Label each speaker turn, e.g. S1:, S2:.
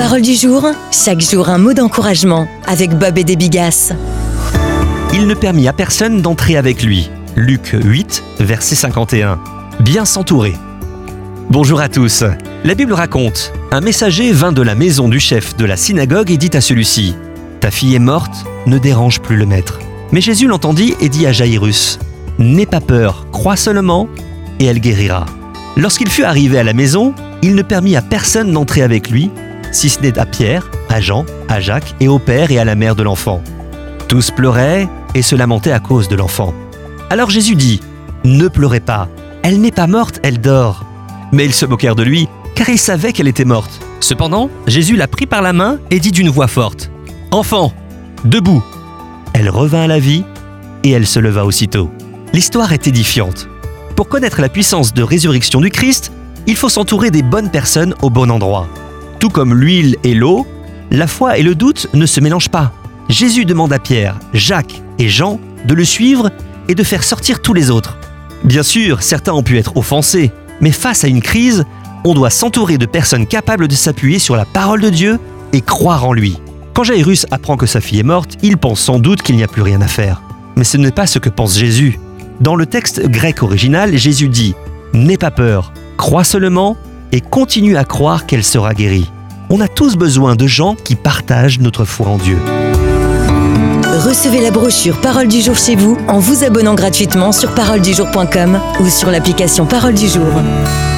S1: Parole du jour, chaque jour un mot d'encouragement avec Bob et des Bigasses.
S2: Il ne permit à personne d'entrer avec lui. Luc 8, verset 51. Bien s'entourer. Bonjour à tous. La Bible raconte, un messager vint de la maison du chef de la synagogue et dit à celui-ci, « Ta fille est morte, ne dérange plus le maître. » Mais Jésus l'entendit et dit à Jaïrus, « N'aie pas peur, crois seulement, et elle guérira. » Lorsqu'il fut arrivé à la maison, il ne permit à personne d'entrer avec lui, si ce n'est à Pierre, à Jean, à Jacques et au père et à la mère de l'enfant. Tous pleuraient et se lamentaient à cause de l'enfant. Alors Jésus dit, « Ne pleurez pas, elle n'est pas morte, elle dort. » Mais ils se moquèrent de lui, car ils savaient qu'elle était morte. Cependant, Jésus la prit par la main et dit d'une voix forte, « Enfant, debout !» Elle revint à la vie et elle se leva aussitôt. L'histoire est édifiante. Pour connaître la puissance de résurrection du Christ, il faut s'entourer des bonnes personnes au bon endroit. Tout comme l'huile et l'eau, la foi et le doute ne se mélangent pas. Jésus demande à Pierre, Jacques et Jean de le suivre et de faire sortir tous les autres. Bien sûr, certains ont pu être offensés, mais face à une crise, on doit s'entourer de personnes capables de s'appuyer sur la parole de Dieu et croire en lui. Quand Jaïrus apprend que sa fille est morte, il pense sans doute qu'il n'y a plus rien à faire. Mais ce n'est pas ce que pense Jésus. Dans le texte grec original, Jésus dit « N'aie pas peur, crois seulement et continue à croire qu'elle sera guérie. » On a tous besoin de gens qui partagent notre foi en Dieu.
S1: Recevez la brochure Parole du jour chez vous en vous abonnant gratuitement sur paroledujour.com ou sur l'application Parole du jour.